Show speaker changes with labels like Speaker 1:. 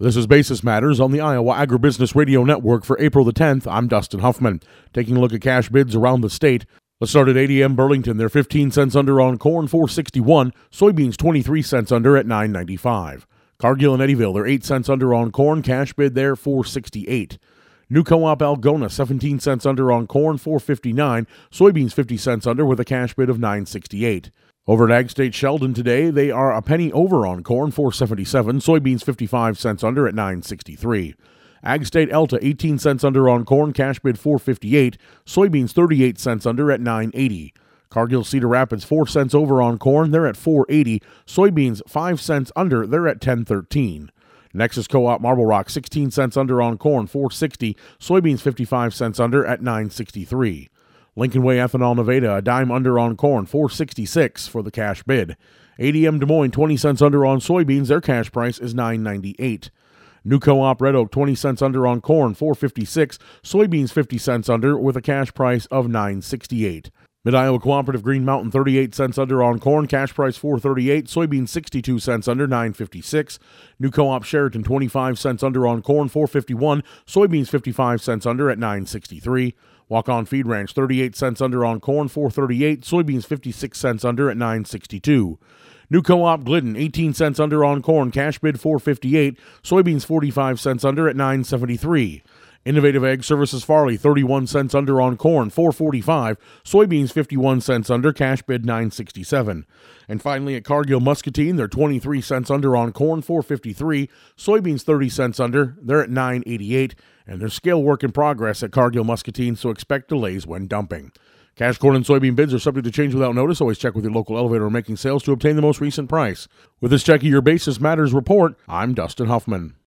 Speaker 1: This is Basis Matters on the Iowa Agribusiness Radio Network for April the 10th. I'm Dustin Huffman. Taking a look at cash bids around the state. Let's start at ADM Burlington. They're 15 cents under on corn, $4.61. Soybeans 23 cents under at $9.95. Cargill and Eddyville, they're 8 cents under on corn. Cash bid there, $4.68. New Co-op Algona, 17 cents under on corn, $4.59. Soybeans 50 cents under with a cash bid of $9.68. Over at Ag State Sheldon today, they are a penny over on corn, $4.77. Soybeans 55 cents under at $9.63. Ag State Elta, 18 cents under on corn, cash bid $4.58. Soybeans 38 cents under at $9.80. Cargill Cedar Rapids, 4 cents over on corn, they're at $4.80. Soybeans 5 cents under, they're at $10.13. Nexus Co-op Marble Rock, 16 cents under on corn, $4.60. Soybeans 55 cents under at $9.63. Lincoln Way Ethanol Nevada, a dime under on corn, $4.66 for the cash bid. ADM Des Moines, 20 cents under on soybeans, their cash price is $9.98. New Co-op Red Oak, 20 cents under on corn, $4.56. Soybeans 50 cents under with a cash price of $9.68. Mid-Iowa Cooperative Green Mountain, 38 cents under on corn, cash price $4.38. Soybeans 62 cents under, $9.56. New Co-op Sheraton, 25 cents under on corn, $4.51. Soybeans 55 cents under at $9.63. Walk-On Feed Ranch, 38 cents under on corn, $4.38. Soybeans 56 cents under at $9.62. New Co-op Glidden, 18 cents under on corn, cash bid $4.58. Soybeans 45 cents under at $9.73. Innovative Ag Services Farley, 31 cents under on corn, $4.45. Soybeans 51 cents under, cash bid $9.67. And finally at Cargill Muscatine, they're 23 cents under on corn, $4.53. Soybeans 30 cents under, they're at $9.88. And there's scale work in progress at Cargill Muscatine, so expect delays when dumping. Cash corn and soybean bids are subject to change without notice. Always check with your local elevator or making sales to obtain the most recent price. With this check of your Basis Matters report, I'm Dustin Huffman.